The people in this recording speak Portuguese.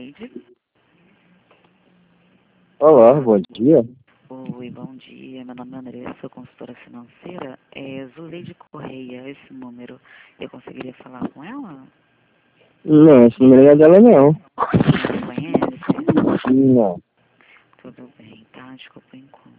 Zuleide. Olá, bom dia. Oi, bom dia. Meu nome é Andressa, sou consultora financeira. É Zuleide Correia, esse número. Eu conseguiria falar com ela? Não, esse número não é dela não. Não conhece? Não. Tudo bem, tá? Desculpa o incômodo.